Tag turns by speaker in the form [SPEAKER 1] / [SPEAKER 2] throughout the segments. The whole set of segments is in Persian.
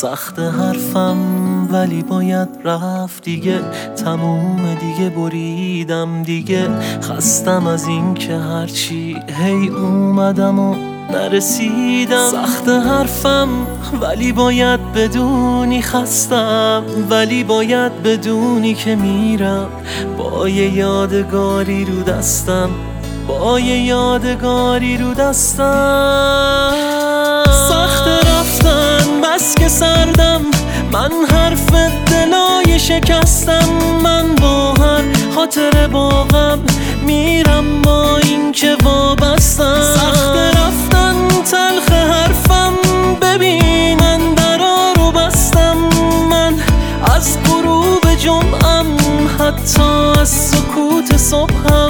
[SPEAKER 1] سخت حرفم ولی باید رفت دیگه، تموم دیگه، بریدم دیگه. خستم از این که هرچی هی اومدم و نرسیدم. سخت حرفم ولی باید بدونی خستم، ولی باید بدونی که میرم با یه یادگاری رو دستم، با یه یادگاری رو دستم. سخت رفتن بس که سردم، من حرف دلای شکستم. من با هر خاطر باغم میرم با این که وابستم. سخت رفتن تلخ حرفم، ببین من درا رو بستم. من از غروب جمعم حتی از سکوت صبحم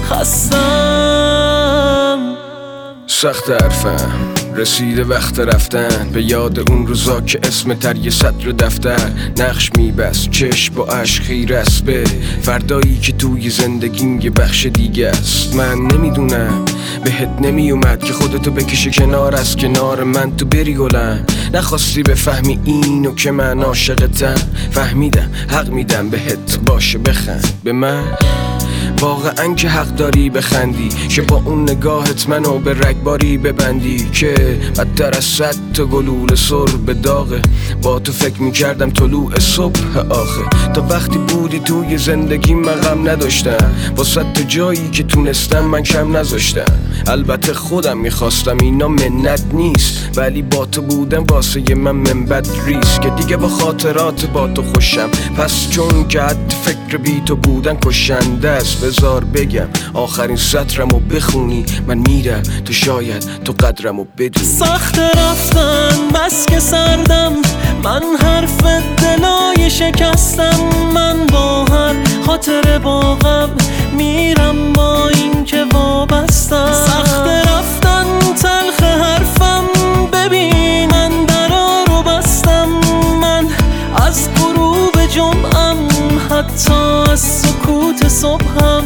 [SPEAKER 1] خستم.
[SPEAKER 2] سخت حرفم رسیده وقت رفتن، به یاد اون روزا که اسم تر یه سطر دفتر نقش میبست، چشم با عشق خیره است به فردایی که توی زندگیم یه بخش دیگه است. من نمیدونم بهت نمیومد که خودتو بکشی کنار از کنار من، تو بری گلم. نخواستی بفهمی اینو که من عاشقتم، فهمیدم حق میدم بهت، باشه بخند به من. واقعا که حق داری بخندی که با اون نگاهت منو به رگباری ببندی، که بدتر از 100 تا گلوله سر به داغه. با تو فکر میکردم طلوع صبح آخه، تا وقتی بودی توی زندگی من غم نداشتم، با 100 تا جایی که تونستم من کم نذاشتم. البته خودم میخواستم، اینا منت نیست، ولی با تو بودم واسه من منبت ریست، که دیگه با خاطرات با تو خوشم. پس چون که حد فکر بی تو بودن کشنده است، بذار بگم آخرین سطرمو بخونی. من میرم تو شاید تو قدرمو بدونی.
[SPEAKER 1] سخت رفتن بس که سردم، من حرف دلای شکستم. من با هر خاطر باغم میرم با این که وابستم. سخت رفتن تلخ حرفم، ببین من درا رو بستم. من از غروب جمعم حتی از سکوت صبحم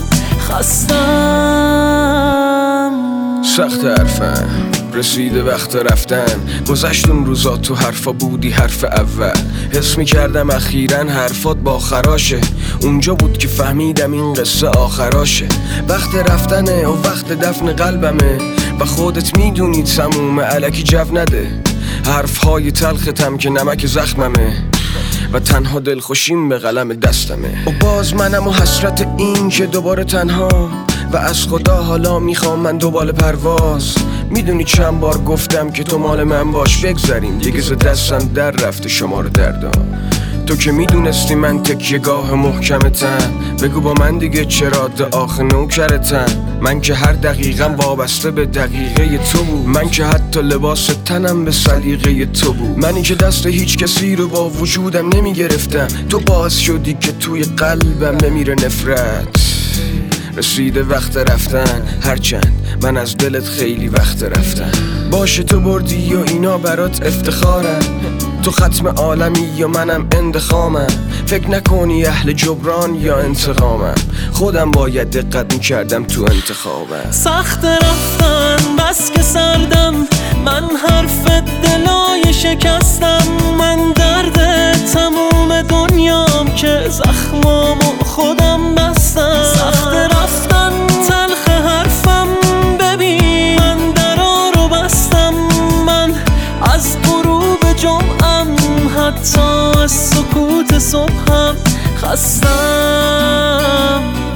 [SPEAKER 1] خستم.
[SPEAKER 2] سخت حرفم رسیده وقت رفتن، گذشت اون روزا تو حرفا بودی حرف اول. حس میکردم اخیراً حرفات با خراشه، اونجا بود که فهمیدم این قصه آخراشه. وقت رفتنه و وقت دفن قلبمه، و خودت میدونی تموم الکی جو نده. حرفهای تلختم که نمک زخممه، و تنها دلخوشیم به قلم دستمه. و باز منم و حسرت این که دوباره تنها، و از خدا حالا میخوام من دوباره پرواز. میدونی چند بار گفتم که تو مال من باش، بگذاریم دیگه ز دستم در رفته شمار دردام. تو که میدونستی من تکیه‌گاه محکمتم، بگو با من دیگه چرا آخه نوکرتم. من که هر دقیقم وابسته به دقیقه تو بود، من که حتی لباس تنم به سلیقه تو بود. منی که دست هیچ کسی رو با وجودم نمیگرفتم، تو باعث شدی که توی قلبم بمیره نفرت. رسیده وقت رفتن، هرچند من از دلت خیلی وقت رفتم. باشه تو بردی و اینا برات افتخارم، تو ختم عالمی یا منم اندخامم. فکر نکنی اهل جبران یا انتقامم، خودم باید دقت میکردم تو انتخابم.
[SPEAKER 1] سخت رفتن بس که سردم، من حرف دلای شکستم. من درد تموم دنیام که زخمامو خودم بستم. سخت رفتن تلخ حرفم، ببین من درا رو بستم. من از غروب جمعم حتی از سکوت صبحم خستم.